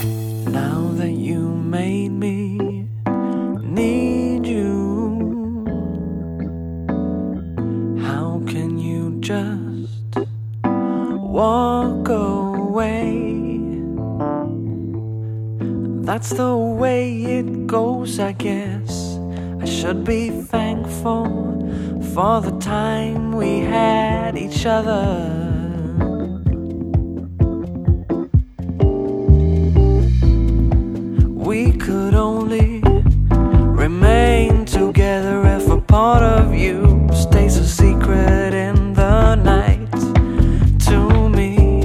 Now that you made me need you, how can you just walk away? That's the way it goes, I guess. I should be thankful for the time we had each other. We could only remain together if a part of you stays a secret in the night to me.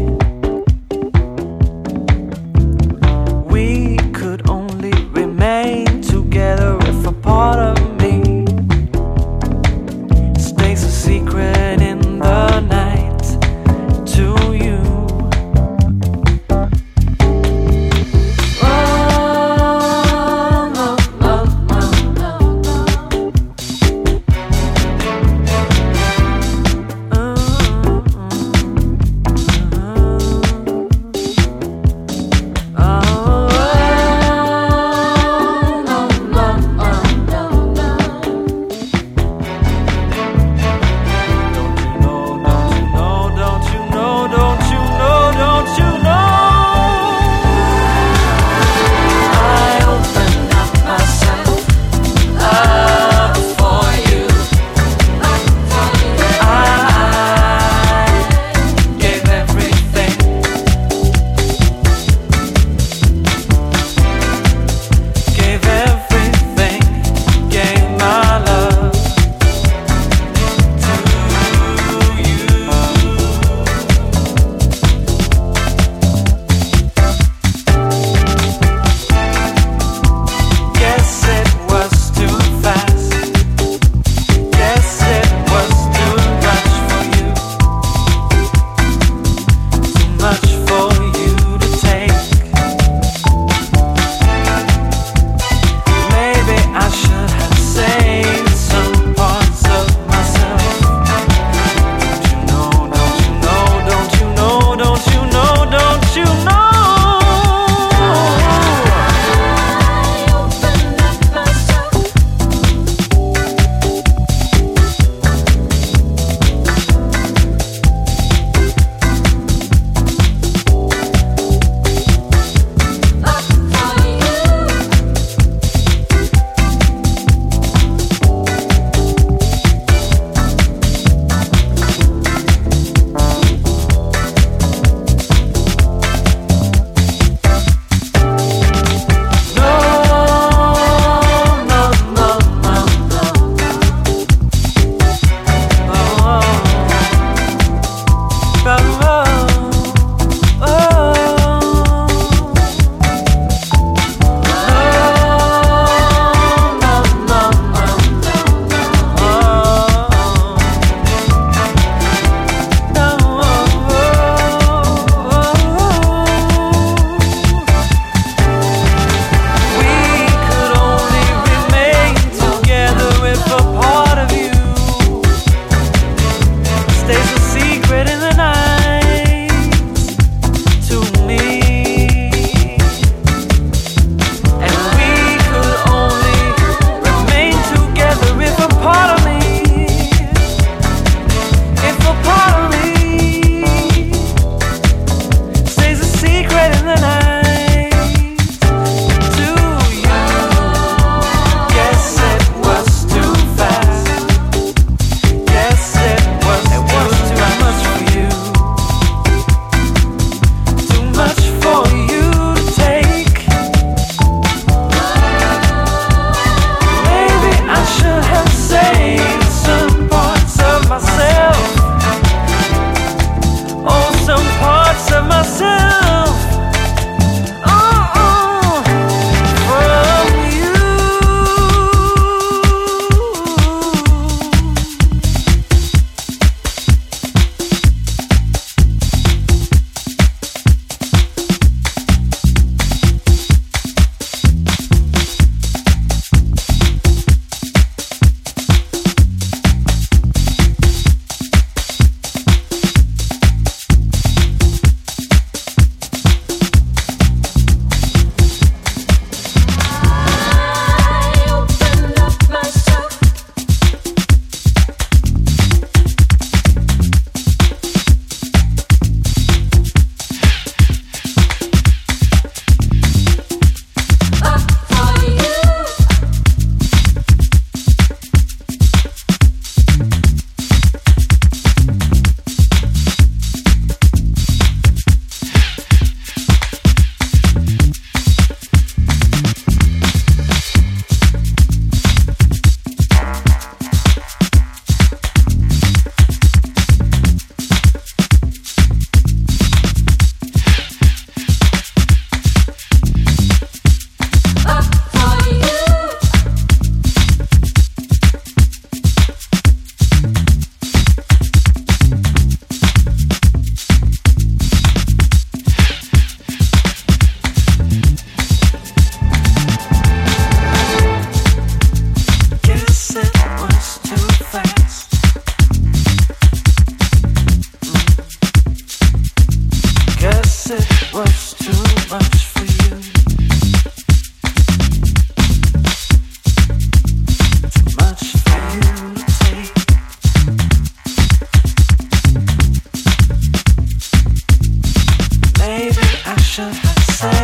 We could only remain together if a part of me stays a secret in the night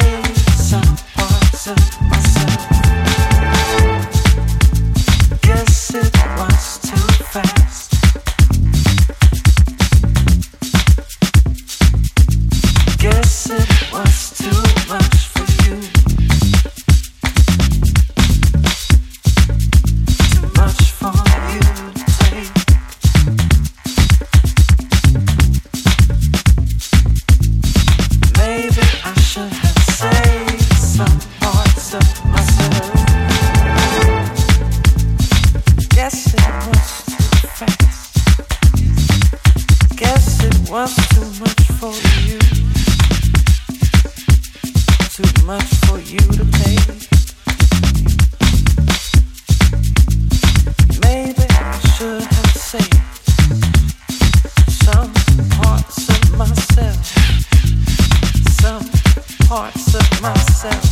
some parts of myself. Guess it was too fast. Guess it was too much for you. Too much for you to take. Maybe I should have saved some parts of myself. Guess it was too fast. Guess it was too much for you. Too much for you to take. Maybe I should have saved some parts of myself. Some parts of myself.